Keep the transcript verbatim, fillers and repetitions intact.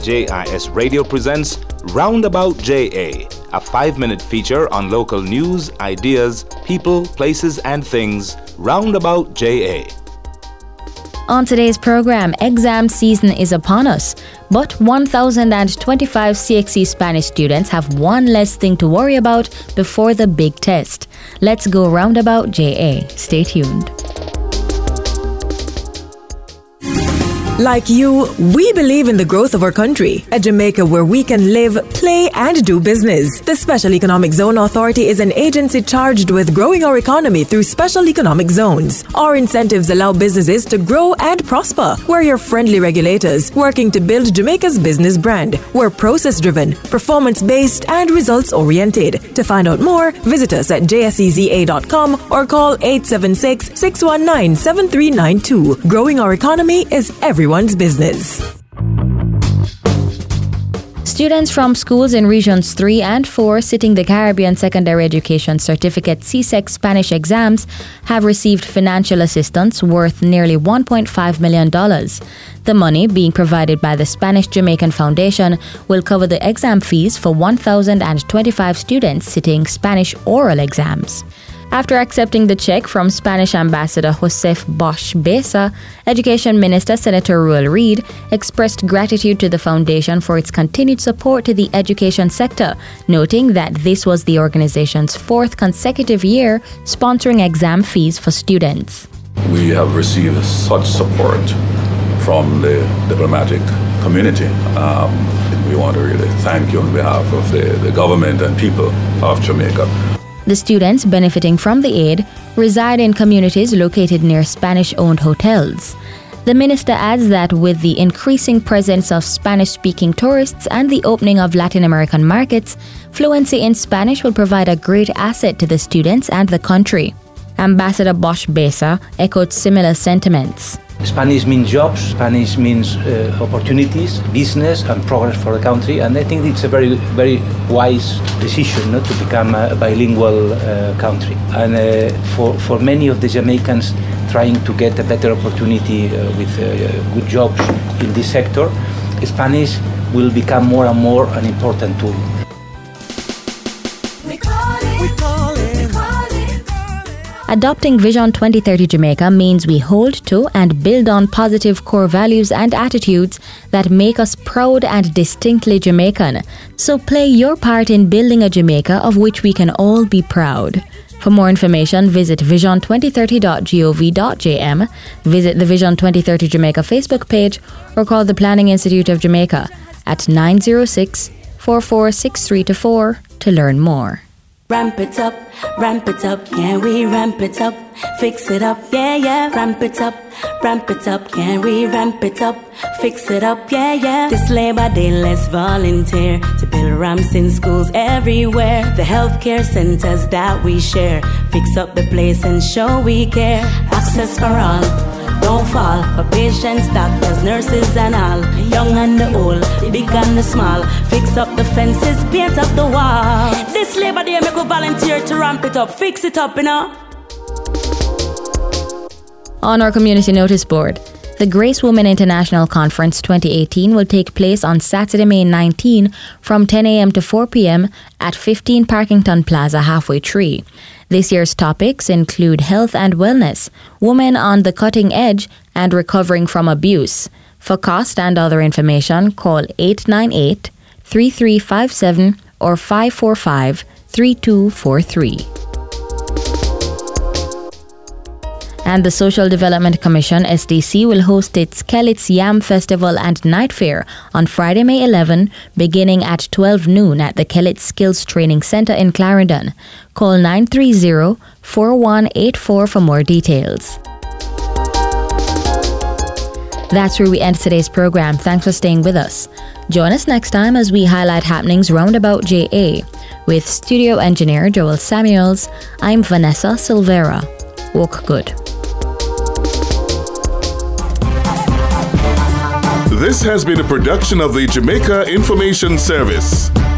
J I S Radio presents Roundabout J A, a five-minute feature on local news, ideas, people, places, and things. Roundabout J A. On today's program, exam season is upon us, but one thousand twenty-five C X C Spanish students have one less thing to worry about before the big test. Let's go Roundabout J A. Stay tuned. Like you, we believe in the growth of our country, a Jamaica where we can live, play, and do business. The Special Economic Zone Authority is an agency charged with growing our economy through special economic zones. Our incentives allow businesses to grow and prosper. We're your friendly regulators, working to build Jamaica's business brand. We're process-driven, performance-based, and results-oriented. To find out more, visit us at j s e z a dot com or call eight seven six, six one nine, seven three nine two. Growing our economy is every Everyone's business. Students from schools in Regions three and four sitting the Caribbean Secondary Education Certificate C S E C Spanish exams have received financial assistance worth nearly one point five million dollars. The money, being provided by the Spanish Jamaican Foundation, will cover the exam fees for one thousand twenty-five students sitting Spanish oral exams. After accepting the check from Spanish Ambassador Josef Bosch Besa, Education Minister Senator Ruel Reid expressed gratitude to the foundation for its continued support to the education sector, noting that this was the organization's fourth consecutive year sponsoring exam fees for students. We have received such support from the diplomatic community. Um, we want to really thank you on behalf of the, the government and people of Jamaica. The students benefiting from the aid reside in communities located near Spanish-owned hotels. The minister adds that with the increasing presence of Spanish-speaking tourists and the opening of Latin American markets, fluency in Spanish will provide a great asset to the students and the country. Ambassador Bosch Besa echoed similar sentiments. Spanish means jobs, Spanish means uh, opportunities, business and progress for the country, and I think it's a very, very wise decision not to become a bilingual uh, country. And uh, for, for many of the Jamaicans trying to get a better opportunity uh, with uh, good jobs in this sector, Spanish will become more and more an important tool. We call it, we call it. Adopting Vision twenty thirty Jamaica means we hold to and build on positive core values and attitudes that make us proud and distinctly Jamaican. So play your part in building a Jamaica of which we can all be proud. For more information, visit vision twenty thirty dot gov dot j m, visit the Vision twenty thirty Jamaica Facebook page, or call the Planning Institute of Jamaica at nine zero six, four four six three two four to learn more. Ramp it up, ramp it up, can we ramp it up? Fix it up, yeah, yeah, ramp it up, ramp it up, can we ramp it up? Fix it up, yeah, yeah. This Labor Day, let's volunteer to build ramps in schools everywhere. The healthcare centers that we share, fix up the place and show we care. Access for all, don't fall, for patients, doctors, nurses and all. Young and the old, the big and the small. Fix up the fences, paint up the wall. This Labor Day make a volunteer to ramp it up. Fix it up, you know. On our community notice board, the Grace Women International Conference twenty eighteen will take place on Saturday, May nineteenth from ten a.m. to four p.m. at fifteen Parkington Plaza, Halfway Tree. This year's topics include health and wellness, women on the cutting edge, and recovering from abuse. For cost and other information, call eight nine eight, three three five seven or five four five, three two four three. And the Social Development Commission, S D C, will host its Kellett's Yam Festival and Night Fair on Friday, May eleventh, beginning at twelve noon at the Kellett's Skills Training Center in Clarendon. Call nine three zero, four one eight four for more details. That's where we end today's program. Thanks for staying with us. Join us next time as we highlight happenings roundabout J A. With studio engineer Joel Samuels, I'm Vanessa Silvera. Walk good. This has been a production of the Jamaica Information Service.